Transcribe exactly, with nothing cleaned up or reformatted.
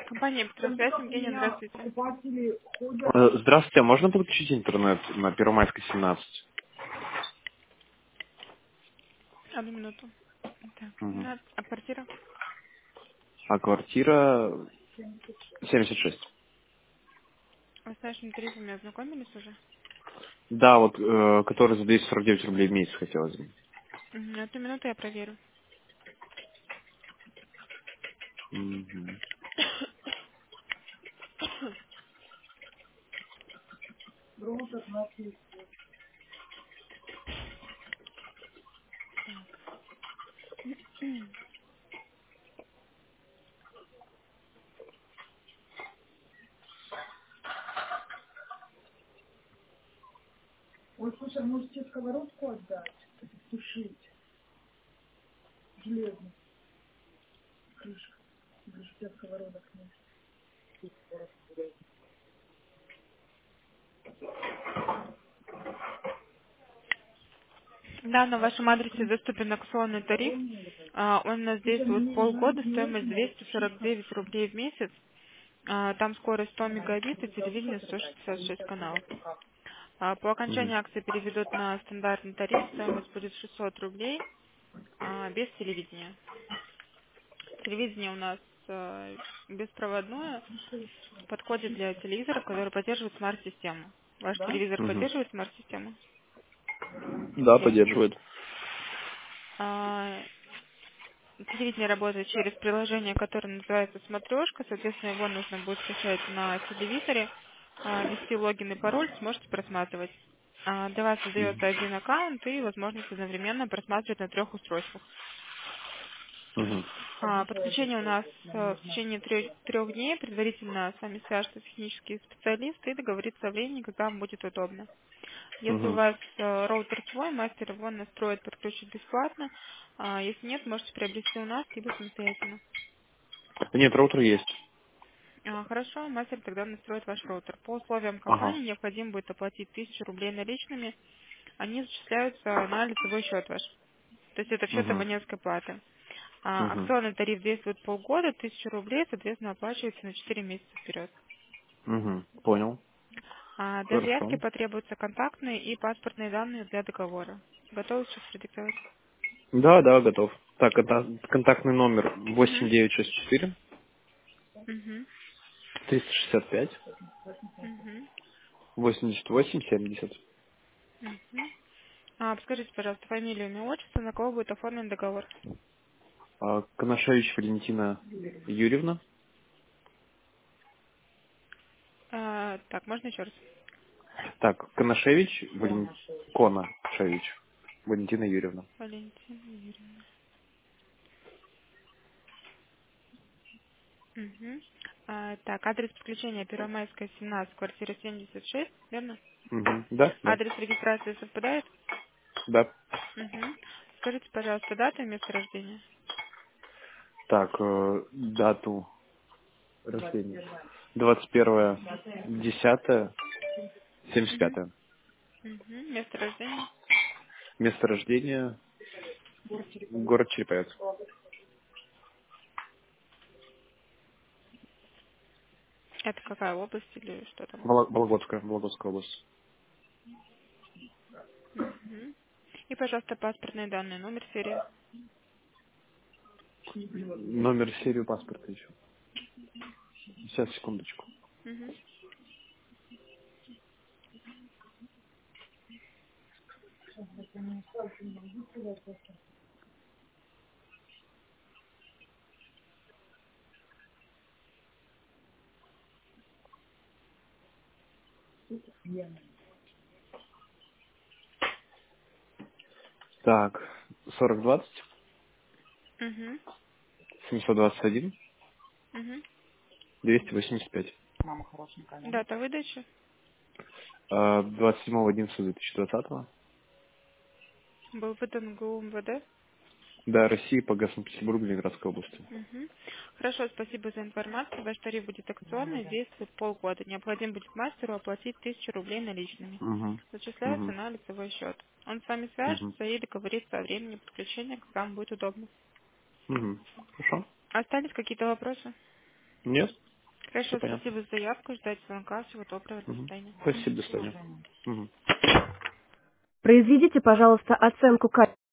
Компания Петросвязь, Евгения, здравствуйте. Э, Здравствуйте, а можно подключить интернет на Первомайской семнадцать? Одну минуту. Так, Мгм. на- а квартира? А квартира семьдесят шесть. Вы с нашими тарифами ознакомились уже? Да, вот, э, который за двести сорок девять рублей в месяц хотелось бы. Мгм, одну минуту я проверю. Мгм. Да, на вашем адресе доступен акционный тариф. А, Он у нас действует полгода, стоимость двести сорок девять рублей в месяц. А, Там скорость сто мегабит и телевидение сто шестьдесят шесть каналов. А, По Мгм. окончании акции переведут на стандартный тариф, стоимость будет шестьсот рублей, а, без телевидения. Телевидение у нас э, беспроводное, подходит для телевизоров, которые поддерживают смарт-систему. Ваш телевизор Мгм. поддерживает смарт-систему? Да, поддерживает. А, Телевидение работает через приложение, которое называется «Смотрешка». Соответственно, его нужно будет скачать на телевизоре, а, ввести логин и пароль, сможете просматривать. А, Для вас Мгм. создается один аккаунт и возможность одновременно просматривать на трех устройствах. Мгм. А, Подключение у нас э, в течение трех, трех дней. Предварительно с вами свяжутся технические специалисты и договориться о времени, когда вам будет удобно. Если у Мгм. вас э, роутер свой, мастер его настроит, подключит бесплатно. А Если нет, можете приобрести у нас, либо самостоятельно. Нет, роутер есть. А, Хорошо, мастер тогда настроит ваш роутер. По условиям Ага. компании необходимо будет оплатить тысячу рублей наличными. Они зачисляются на лицевой счет ваш. То есть это в счет Мгм. абонентской платы. А, Мгм. акционный тариф действует полгода, тысяча рублей, соответственно, оплачивается на четыре месяца вперед. Мгм. Понял. А для заявки Хорошо. потребуются контактные и паспортные данные для договора. Готовы сейчас продиктовать? Да, да, готов. Так, это контактный номер восемь Угу. девять шесть четыре Угу. триста шестьдесят пять Угу. восемьдесят восемь семьдесят. Угу. А, подскажите, пожалуйста, фамилию, имя, отчество, на кого будет оформлен договор? А, Коношевич Валентина Юрьевна. А, так, можно еще раз? Так, Коношевич, Вален... Коношевич, Валентина Юрьевна. Валентина Юрьевна. Угу. А, так, адрес подключения Первомайская, семнадцать, квартира семьдесят шесть, верно? Мгм. Да, да, Адрес регистрации совпадает? да. Угу. Скажите, пожалуйста, дату и место рождения. Так, э, дату рождения. двадцать первое десятое семьдесят Угу. пятое. Угу. Место рождения. Место рождения город Череповец. Это какая область или что там? Воло- Вологодская, Вологодская область. Угу. И, пожалуйста, паспортные данные, номер, серия. Номер, серию паспорта еще. Сейчас, секундочку. Угу. Так, сорок двадцать Угу. семьсот двадцать один Угу. двести восемьдесят пять. Дата выдачи. А, двадцать седьмого одиннадцатого две тысячи двадцатого. Был выдан ГУ МВД. Да, Россия по ГАЗ Санкт-Петербург, Ленинградской области. Мгм. Хорошо, спасибо за информацию. Ваш тариф будет акционный, действует полгода. Необходимо будет мастеру оплатить тысячу рублей наличными. Угу. Зачисляются Угу. на лицевой счет. Он с вами Угу. свяжется и договорится о времени подключения, когда вам будет удобно. Угу. Хорошо. Остались какие-то вопросы? Нет? Все Хорошо, понятно. спасибо за заявку. Ждать звонка. Всего доброго. До Мгм. свидания. Спасибо, до свидания. Мгм. Произведите, пожалуйста, оценку качества.